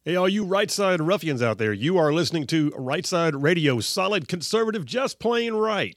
Hey, all you right side ruffians out there, you are listening to Right Side Radio, solid conservative, just plain right.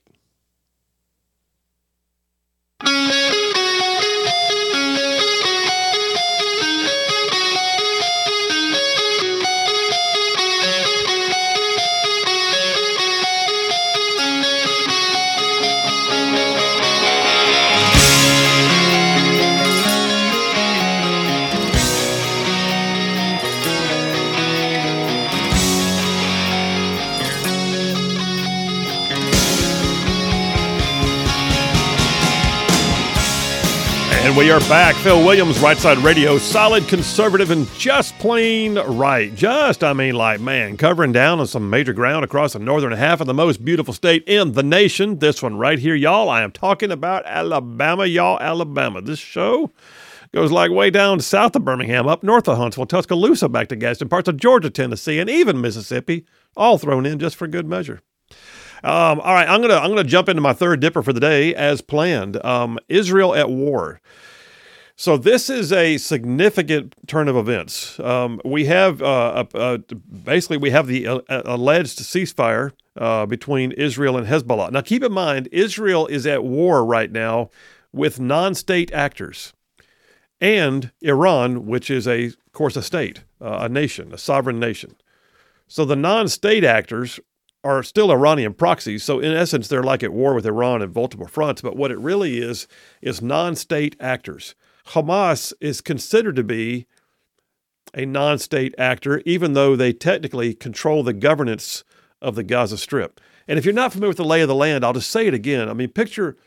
And we are back. Phil Williams, Right Side Radio, solid conservative and just plain right. Covering down on some major ground across the northern half of the most beautiful state in the nation. This one right here, y'all. I am talking about Alabama, y'all. Alabama. This show goes like way down south of Birmingham, up north of Huntsville, Tuscaloosa, back to Gadsden, parts of Georgia, Tennessee, and even Mississippi, all thrown in just for good measure. All right, I'm gonna jump into my third dipper for the day as planned. Israel at war. So this is a significant turn of events. We have basically the alleged ceasefire between Israel and Hezbollah. Now, keep in mind, Israel is at war right now with non-state actors and Iran, which is of course a state, a nation, a sovereign nation. So the non-state actors are still Iranian proxies. So in essence, they're like at war with Iran in multiple fronts. But what it really is non-state actors. Hamas is considered to be a non-state actor, even though they technically control the governance of the Gaza Strip. And if you're not familiar with the lay of the land, I'll just say it again. I mean, picture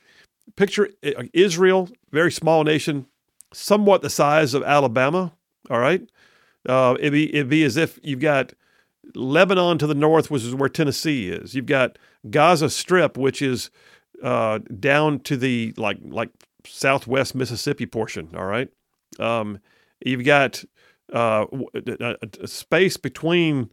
Israel, very small nation, somewhat the size of Alabama. All right, it'd be as if you've got Lebanon to the north, which is where Tennessee is. You've got Gaza Strip, which is down to the like southwest Mississippi portion. All right, you've got a space between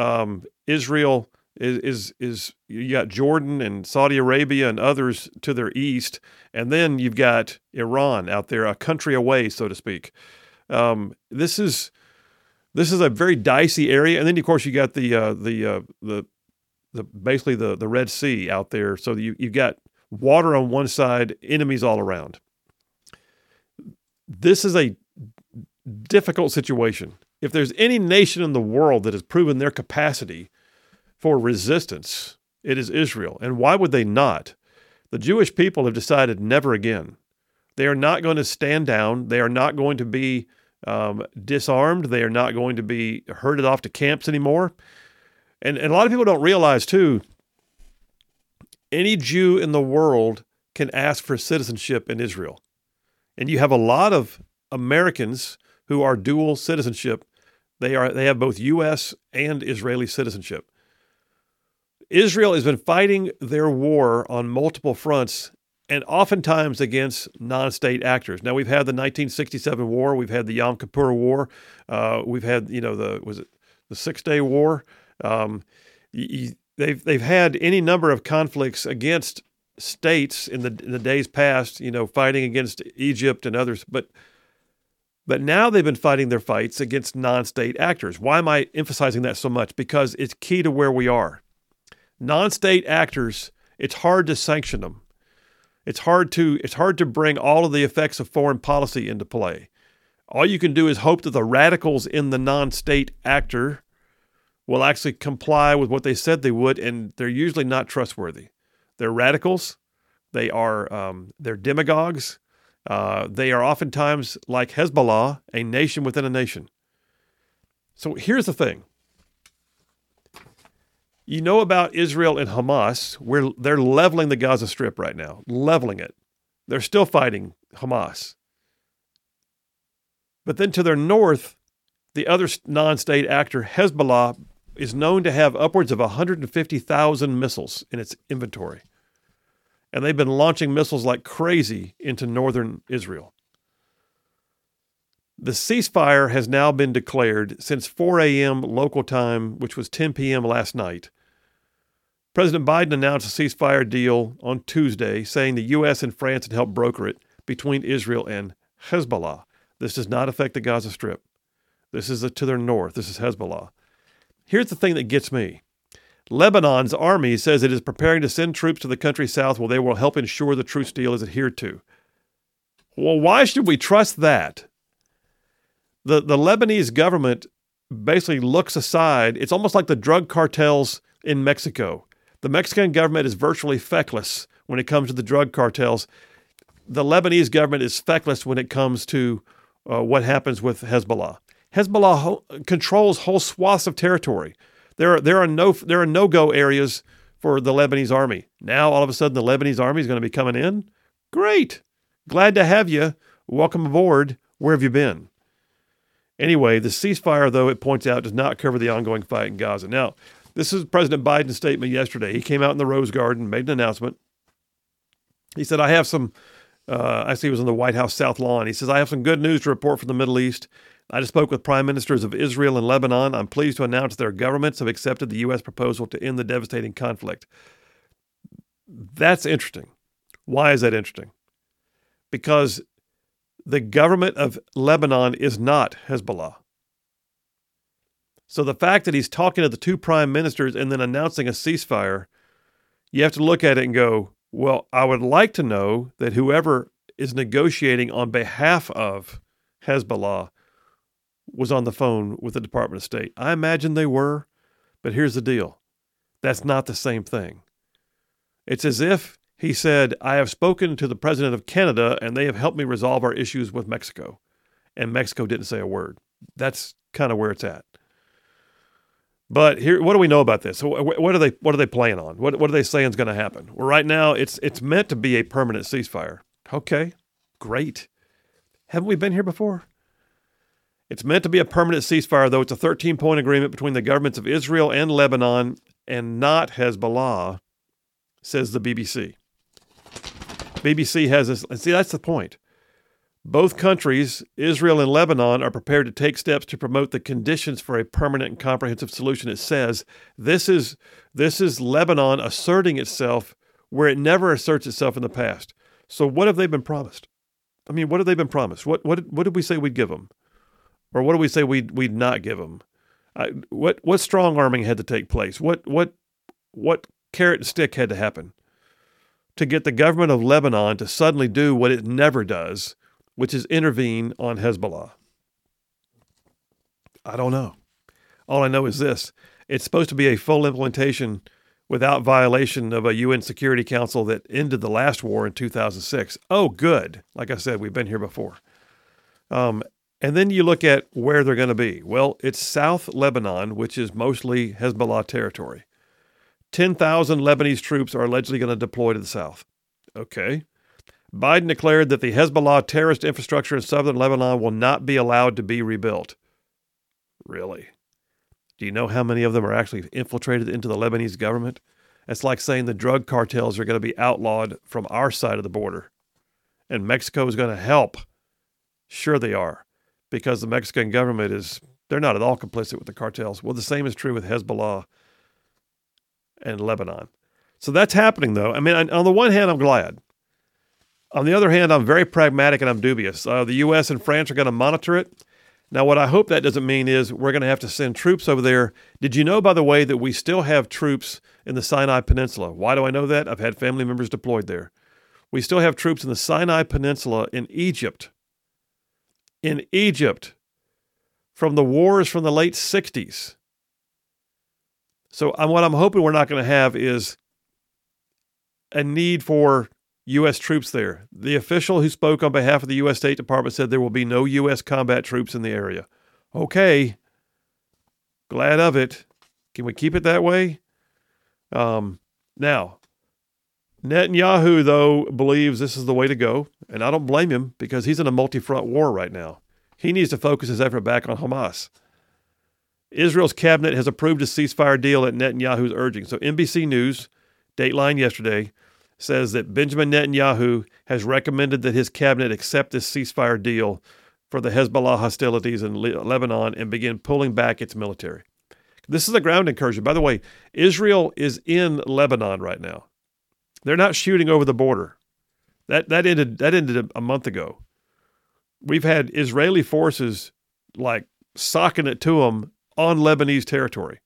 Israel is you got Jordan and Saudi Arabia and others to their east, and then you've got Iran out there, a country away, so to speak. This is a very dicey area, and then of course you got the basically the Red Sea out there. So you've got water on one side, enemies all around. This is a difficult situation. If there's any nation in the world that has proven their capacity for resistance, it is Israel. And why would they not? The Jewish people have decided never again. They are not going to stand down. They are not going to be disarmed. They are not going to be herded off to camps anymore. And a lot of people don't realize, too, any Jew in the world can ask for citizenship in Israel. And you have a lot of Americans who are dual citizenship. They have both U.S. and Israeli citizenship. Israel has been fighting their war on multiple fronts and oftentimes against non-state actors. Now, we've had the 1967 war. We've had the Yom Kippur War. We've had, the 6 Day War. They've had any number of conflicts against states in the days past, fighting against Egypt and others. But now they've been fighting their fights against non-state actors. Why am I emphasizing that so much? Because it's key to where we are. Non-state actors, it's hard to sanction them. It's hard to bring all of the effects of foreign policy into play. All you can do is hope that the radicals in the non-state actor will actually comply with what they said they would, and they're usually not trustworthy. They're radicals. They're demagogues. They are oftentimes like Hezbollah, a nation within a nation. So here's the thing. You know about Israel and Hamas, where they're leveling the Gaza Strip right now, leveling it. They're still fighting Hamas. But then to their north, the other non-state actor, Hezbollah, is known to have upwards of 150,000 missiles in its inventory. And they've been launching missiles like crazy into northern Israel. The ceasefire has now been declared since 4 a.m. local time, which was 10 p.m. last night. President Biden announced a ceasefire deal on Tuesday, saying the U.S. and France had helped broker it between Israel and Hezbollah. This does not affect the Gaza Strip. This is to their north. This is Hezbollah. Here's the thing that gets me. Lebanon's army says it is preparing to send troops to the country south where they will help ensure the truce deal is adhered to. Well, why should we trust that? The Lebanese government basically looks aside. It's almost like the drug cartels in Mexico. The Mexican government is virtually feckless when it comes to the drug cartels. The Lebanese government is feckless when it comes to what happens with Hezbollah. Hezbollah controls whole swaths of territory. There are no-go areas for the Lebanese army. Now, all of a sudden, the Lebanese army is going to be coming in? Great. Glad to have you. Welcome aboard. Where have you been? Anyway, the ceasefire, though, it points out, does not cover the ongoing fight in Gaza. Now, this is President Biden's statement yesterday. He came out in the Rose Garden, made an announcement. He said, I have some, I see he was on the White House South Lawn. He says, I have some good news to report from the Middle East. I just spoke with prime ministers of Israel and Lebanon. I'm pleased to announce their governments have accepted the U.S. proposal to end the devastating conflict. That's interesting. Why is that interesting? Because the government of Lebanon is not Hezbollah. So the fact that he's talking to the two prime ministers and then announcing a ceasefire, you have to look at it and go, well, I would like to know that whoever is negotiating on behalf of Hezbollah was on the phone with the Department of State. I imagine they were, but here's the deal. That's not the same thing. It's as if he said, I have spoken to the president of Canada and they have helped me resolve our issues with Mexico. And Mexico didn't say a word. That's kind of where it's at. But here, what do we know about this? So what are they playing on? What are they saying is going to happen? Well, right now it's meant to be a permanent ceasefire. Okay, great. Haven't we been here before? It's meant to be a permanent ceasefire, though it's a 13-point agreement between the governments of Israel and Lebanon and not Hezbollah, says the BBC. BBC has this, and see, that's the point. Both countries, Israel and Lebanon, are prepared to take steps to promote the conditions for a permanent and comprehensive solution. It says this is Lebanon asserting itself where it never asserts itself in the past. So what have they been promised? I mean, what have they been promised? What did we say we'd give them? Or what do we say we'd not give them? What strong arming had to take place? What carrot and stick had to happen to get the government of Lebanon to suddenly do what it never does, which is intervene on Hezbollah? I don't know. All I know is this. It's supposed to be a full implementation without violation of a UN Security Council that ended the last war in 2006. Oh, good. Like I said, we've been here before. And then you look at where they're going to be. Well, it's South Lebanon, which is mostly Hezbollah territory. 10,000 Lebanese troops are allegedly going to deploy to the south. Okay. Biden declared that the Hezbollah terrorist infrastructure in southern Lebanon will not be allowed to be rebuilt. Really? Do you know how many of them are actually infiltrated into the Lebanese government? It's like saying the drug cartels are going to be outlawed from our side of the border. And Mexico is going to help. Sure they are. Because the Mexican government they're not at all complicit with the cartels. Well, the same is true with Hezbollah and Lebanon. So that's happening, though. I mean, on the one hand, I'm glad. On the other hand, I'm very pragmatic and I'm dubious. The U.S. and France are going to monitor it. Now, what I hope that doesn't mean is we're going to have to send troops over there. Did you know, by the way, that we still have troops in the Sinai Peninsula? Why do I know that? I've had family members deployed there. We still have troops in the Sinai Peninsula in Egypt. In Egypt, from the wars from the late 60s. So what I'm hoping we're not going to have is a need for U.S. troops there. The official who spoke on behalf of the U.S. State Department said there will be no U.S. combat troops in the area. Okay. Glad of it. Can we keep it that way? Now, Netanyahu, though, believes this is the way to go, and I don't blame him because he's in a multi-front war right now. He needs to focus his effort back on Hamas. Israel's cabinet has approved a ceasefire deal at Netanyahu's urging. So NBC News, Dateline yesterday, says that Benjamin Netanyahu has recommended that his cabinet accept this ceasefire deal for the Hezbollah hostilities in Lebanon and begin pulling back its military. This is a ground incursion. By the way, Israel is in Lebanon right now. They're not shooting over the border. That ended a month ago. We've had Israeli forces like socking it to them on Lebanese territory.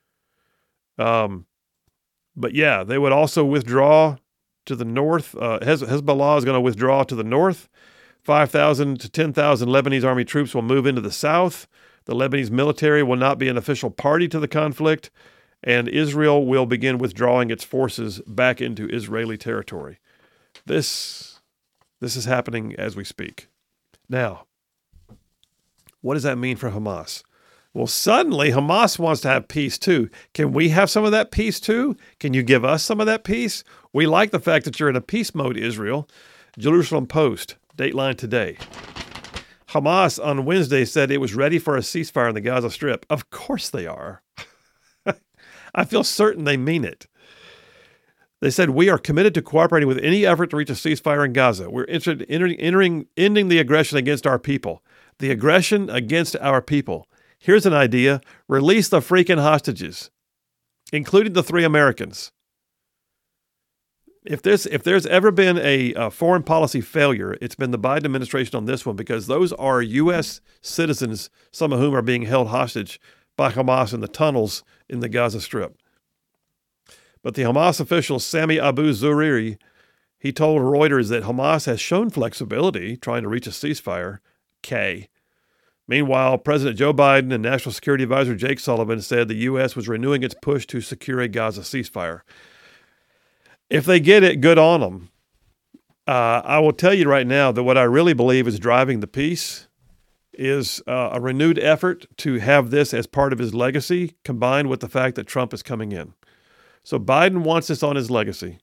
But yeah, they would also withdraw to the north. Hezbollah is going to withdraw to the north. 5,000 to 10,000 Lebanese army troops will move into the south. The Lebanese military will not be an official party to the conflict, and Israel will begin withdrawing its forces back into Israeli territory. This is happening as we speak. Now, what does that mean for Hamas? Well, suddenly Hamas wants to have peace too. Can we have some of that peace too? Can you give us some of that peace? We like the fact that you're in a peace mode, Israel. Jerusalem Post, Dateline today. Hamas on Wednesday said it was ready for a ceasefire in the Gaza Strip. Of course they are. I feel certain they mean it. They said, we are committed to cooperating with any effort to reach a ceasefire in Gaza. We're interested in ending the aggression against our people. The aggression against our people. Here's an idea. Release the freaking hostages, including the 3 Americans. If there's ever been a foreign policy failure, it's been the Biden administration on this one, because those are U.S. citizens, some of whom are being held hostage by Hamas in the tunnels in the Gaza Strip. But the Hamas official, Sami Abu Zuhri, he told Reuters that Hamas has shown flexibility trying to reach a ceasefire. Meanwhile, President Joe Biden and National Security Advisor Jake Sullivan said the U.S. was renewing its push to secure a Gaza ceasefire. If they get it, good on them. I will tell you right now that what I really believe is driving the peace is a renewed effort to have this as part of his legacy, combined with the fact that Trump is coming in. So Biden wants this on his legacy.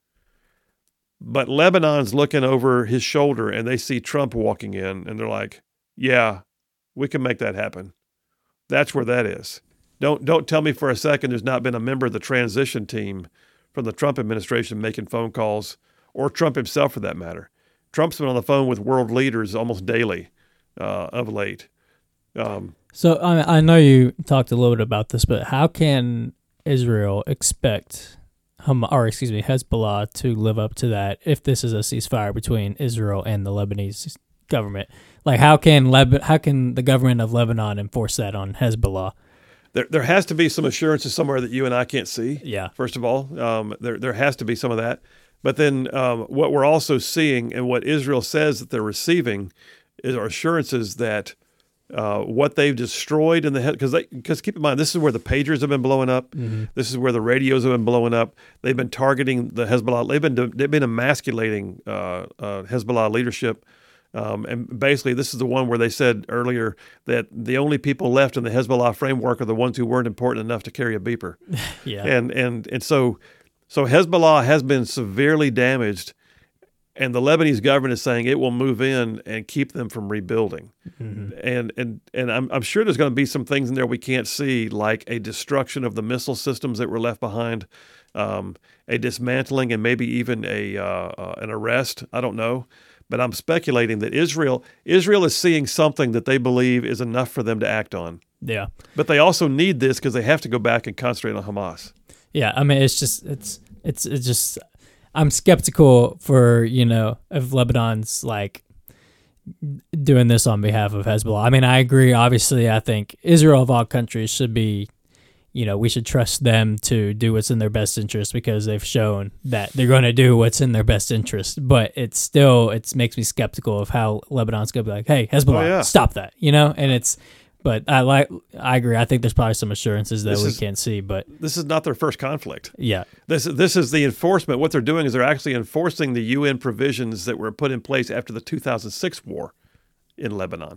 But Lebanon's looking over his shoulder and they see Trump walking in and they're like, yeah, we can make that happen. That's where that is. Don't tell me for a second there's not been a member of the transition team from the Trump administration making phone calls, or Trump himself for that matter. Trump's been on the phone with world leaders almost daily of late. So I know you talked a little bit about this, but how can Israel expect Hezbollah to live up to that if this is a ceasefire between Israel and the Lebanese government? Like, how can the government of Lebanon enforce that on Hezbollah? There has to be some assurances somewhere that you and I can't see. Yeah. First of all, there has to be some of that. But then what we're also seeing, and what Israel says that they're receiving, are assurances that what they've destroyed in the because keep in mind, this is where the pagers have been blowing up. Mm-hmm. This is where the radios have been blowing up. They've been targeting the Hezbollah. They've been emasculating Hezbollah leadership. And basically, this is the one where they said earlier that the only people left in the Hezbollah framework are the ones who weren't important enough to carry a beeper. Yeah. And so Hezbollah has been severely damaged, and the Lebanese government is saying it will move in and keep them from rebuilding. Mm-hmm. And I'm sure there's going to be some things in there we can't see, like a destruction of the missile systems that were left behind, a dismantling, and maybe even an arrest. I don't know. But I'm speculating that Israel is seeing something that they believe is enough for them to act on. Yeah. But they also need this because they have to go back and concentrate on Hamas. Yeah, I mean, it's just I'm skeptical for, if Lebanon's like doing this on behalf of Hezbollah. I mean, I agree. Obviously, I think Israel of all countries should be, we should trust them to do what's in their best interest because they've shown that they're going to do what's in their best interest. But it makes me skeptical of how Lebanon's going to be like, hey, Hezbollah, stop that, but I agree. I think there's probably some assurances that we can't see, but this is not their first conflict. Yeah. This is the enforcement. What they're doing is they're actually enforcing the UN provisions that were put in place after the 2006 war in Lebanon.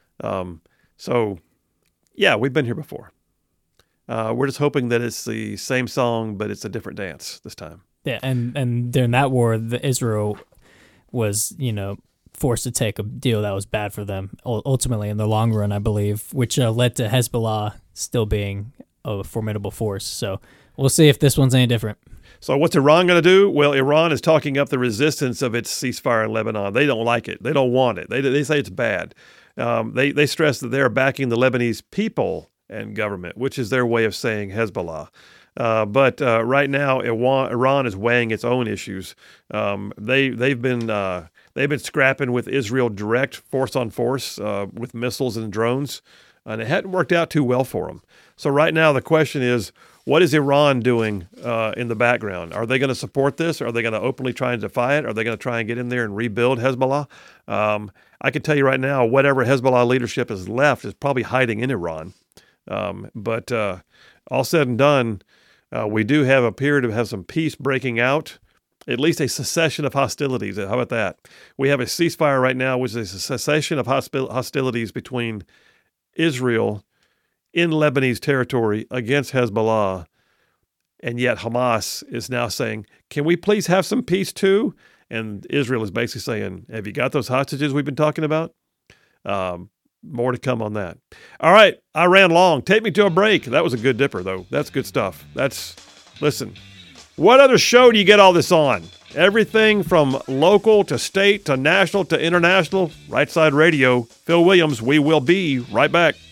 So yeah, we've been here before. We're just hoping that it's the same song, but it's a different dance this time. Yeah, and during that war, Israel was, forced to take a deal that was bad for them, ultimately in the long run, I believe, which led to Hezbollah still being a formidable force. So we'll see if this one's any different. So what's Iran going to do? Well, Iran is talking up the resistance of its ceasefire in Lebanon. They don't like it. They don't want it. They say it's bad. They stress that they're backing the Lebanese people and government, which is their way of saying Hezbollah. But right now, Iran is weighing its own issues. They've been scrapping with Israel direct, force on force, with missiles and drones. and it hadn't worked out too well for them. So right now the question is, what is Iran doing in the background? Are they going to support this? Are they going to openly try and defy it? Are they going to try and get in there and rebuild Hezbollah? I can tell you right now, whatever Hezbollah leadership is left is probably hiding in Iran. But all said and done, we do have a period of have some peace breaking out, at least a cessation of hostilities. How about that? We have a ceasefire right now, which is a cessation of hostilities between Israel in Lebanese territory against Hezbollah. And yet Hamas is now saying, can we please have some peace too? And Israel is basically saying, have you got those hostages we've been talking about? More to come on that. All right, I ran long. Take me to a break. That was a good dipper, though. That's good stuff. Listen, what other show do you get all this on? Everything from local to state to national to international. Right Side Radio. Phil Williams. We will be right back.